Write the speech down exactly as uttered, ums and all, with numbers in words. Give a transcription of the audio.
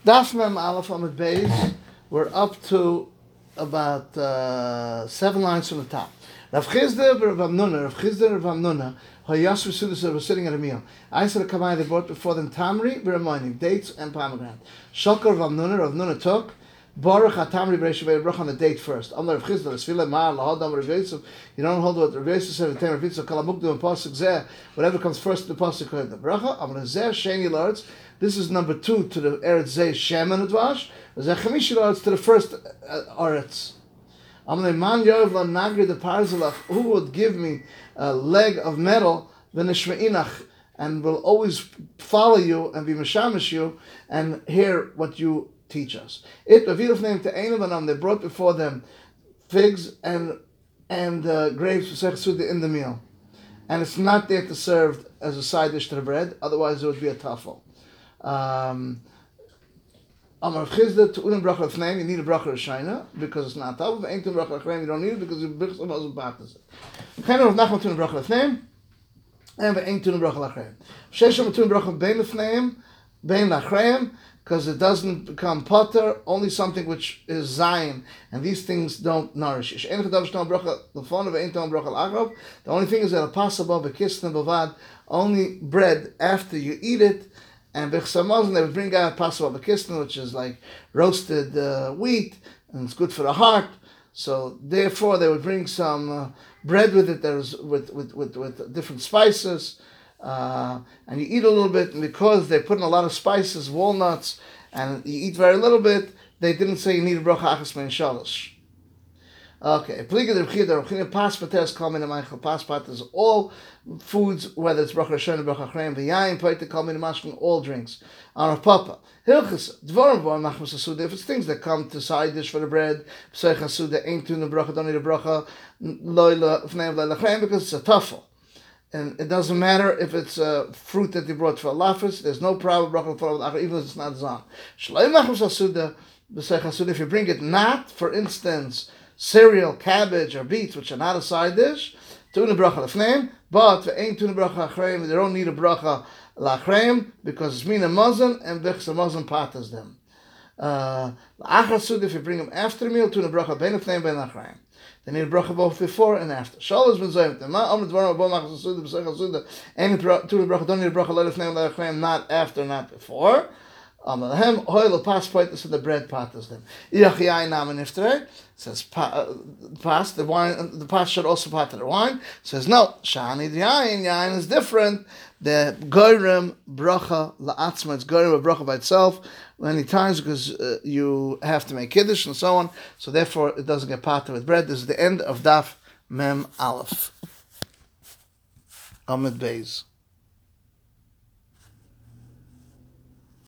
Daf Mem Aleph Amud Beis. We're up to about uh, seven lines from the top. Rav Chizda Rav Amnuna, Rav Chizda Rav Amnuna, Hayasu Sudas were sitting at a meal. I said a Kamai, they brought before them tamri, b'ramonim, dates and pomegranate. Shokar Rav Amnuna, Rav Amnuna took Baruch HaTamri B'Reisha V'Yeruch on the date first. Amar Rav Chizda, L'sfila Ma'ar L'Hodam Rav Yosef. You don't hold what Rav Yosef said. The Rav Yosef Kalamukdu and Pasuk Zeh. Whatever comes first, the Pasuk called the Bracha. Amar Zeh Sheni Lords. This is number two to the Eretz Zeh Shem and Advash. Zeh Chamishi Lords to the first uh, Eretz. Amar Man Yov Lo Nagri the Parzalach. Who would give me a leg of metal? V'Nishmeinach, and will always follow you and be mashamish you and hear what you teach us. It Aviluf name to Einavanam, they brought before them figs and and uh, grapes in the meal, and it's not there to serve as a side dish to the bread. Otherwise, it would be a tafel. Um, Amar Chizda to Unim Bracha Lefneim, you need a bracha Rishayna because it's not tafel. Ain't to bracha Lefneim, you don't need it because you bring some other parts. Kind of Nachman to bracha Lefneim, and we ain't to bracha Lachreim. Shesham to bracha Bein Lefneim, Bein Lachreim. Because it doesn't become potter, only something which is Zion, and these things don't nourish. The only thing is that a pasabah bekistan bavad, only bread after you eat it, and b'chsamazon they would bring out pasabah bekistan, which is like roasted uh, wheat, and it's good for the heart. So therefore they would bring some uh, bread with it that was with with with, with different spices. Uh, and you eat a little bit, and because they put in a lot of spices, walnuts, and you eat very little bit, they didn't say you need a bracha achas mein shalosh. Okay, pliga the rechida rechina pas pates kamin amaychel pas pates all foods, whether it's bracha rishon or bracha achrayim, v'yayin paita kamin amashkin all drinks on a papa. Hilchas dvarim bo machmas asuda. If it's things that come to side dish for the bread, pseich asuda ain't tun the bracha, don't need a bracha loyla v'neim leilachrayim because it's a tafel. And it doesn't matter if it's a fruit that they brought for a lafis. There's no problem even if it's not zan. If you bring it not, for instance, cereal, cabbage, or beets, which are not a side dish, tuna bracha lefneim, but they ain't tuna bracha achrayim. They don't need a bracha lachrayim because it's mina mazon and vechsa mazon patas them. Uh, if you bring them after the meal, tuna bracha ben lefneim ben achrayim. They need a bracha both before and after. Shalosh ben zoyim. Ma amr dvarim abo machas asuda b'seich asuda. Any to the bracha don't need a bracha leilefneim leilachrayim, not after, not before. Amalahem hoil pas poitus and the bread patas them. Irach yain namen iftere says pas the wine. The pas should also pat the wine. Says no. Shani yain yain is different. The goyim bracha la'atzma. It's goyim a bracha by itself many times because uh, you have to make kiddush and so on. So therefore, it doesn't get pater with bread. This is the end of Daf Mem Aleph. Amud Beis.